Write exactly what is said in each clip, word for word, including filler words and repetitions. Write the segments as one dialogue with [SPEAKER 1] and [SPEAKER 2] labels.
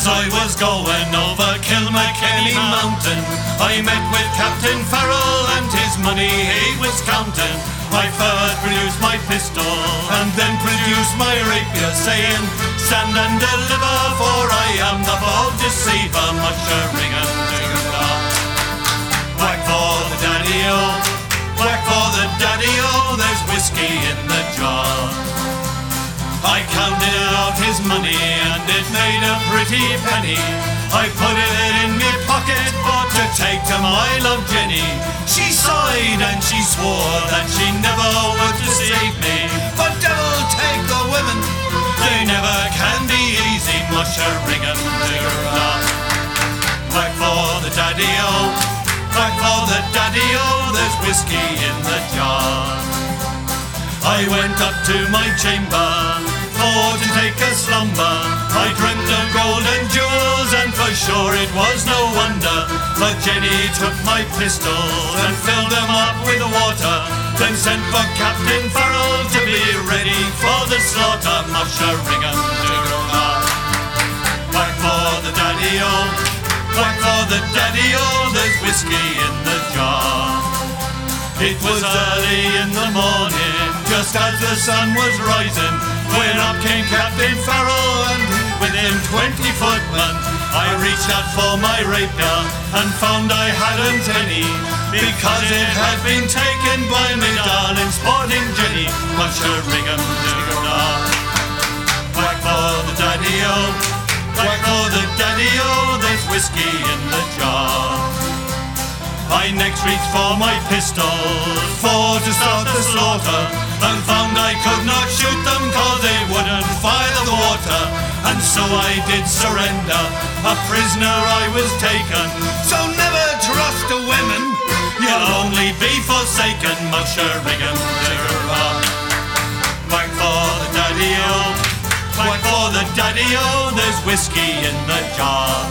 [SPEAKER 1] As I was going over Kilmakenny Mountain, I met with Captain Farrell and his money he was counting. I first produced my pistol and then produced my rapier, saying, stand and deliver, for I am the bold deceiver, mushering and digger. Whack for the daddy-o, whack for the daddy-o, there's whiskey in the jar. I counted out his money and it made a pretty penny. I put it in my pocket for to take to my love Jenny. She sighed and she swore that she never would deceive me. But devil take the women, they never can be easy, mushering and digger. Whack for the daddy-o, whack for the daddy-o, there's whiskey in the jar. I went up to my chamber for to take a slumber. I dreamt of gold and jewels, and for sure it was no wonder. But Jenny took my pistols and filled them up with water, then sent for Captain Farrell to be ready for the slaughter, mushering and digger. Whack for the daddy-o, whack for the daddy-o, there's whiskey in the jar. It was early in the morning, just as the sun was rising, when up came Captain Farrell and with him twenty footmen. I reached out for my rapier and found I hadn't any, because it had been taken by me darling sporting Jenny, mushering and digger. Whack for the daddy-o, whack for the daddy-o, there's whiskey in the jar. I next reached for my pistol for to start the slaughter, and found I could not shoot them cause they wouldn't fire the water. And so I did surrender, a prisoner I was taken. So never trust a women, you'll only be forsaken, mushering and digger. Whack for the daddy-o, whack for the daddy-o, there's whiskey in the jar.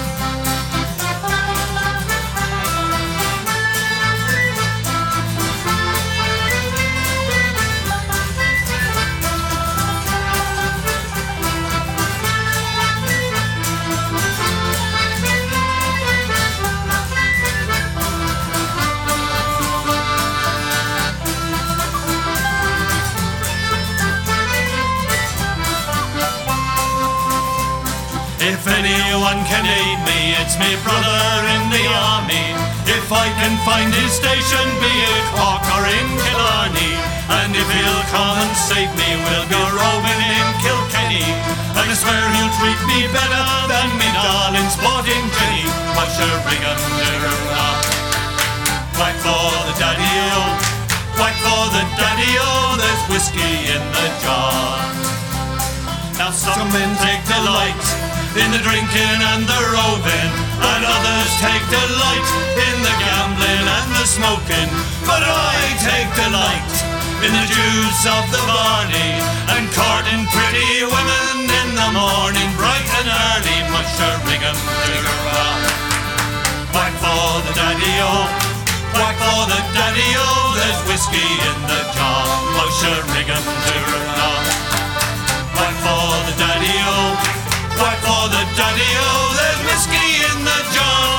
[SPEAKER 1] If anyone can aid me, it's me brother in the army. If I can find his station, be it Cork or in Killarney, and if he'll come and save me, we'll go roving in Kilkenny. And I swear he'll treat me better than me darling sporting Jenny, mushering and digger. Whack for the daddy-o, whack for the daddy-o, there's whiskey in the jar. Now some men take delight in the drinking and the roving, and others take delight in the gambling and the smoking. But I take delight in the juice of the barley, and courting pretty women in the morning, bright and early, mushering and digger. Whack for the daddy-o, whack for the daddy-o, there's whiskey in the jar, mushering and digger. Whack for the daddy-o, whack for the daddy-o, there's whiskey in the jar.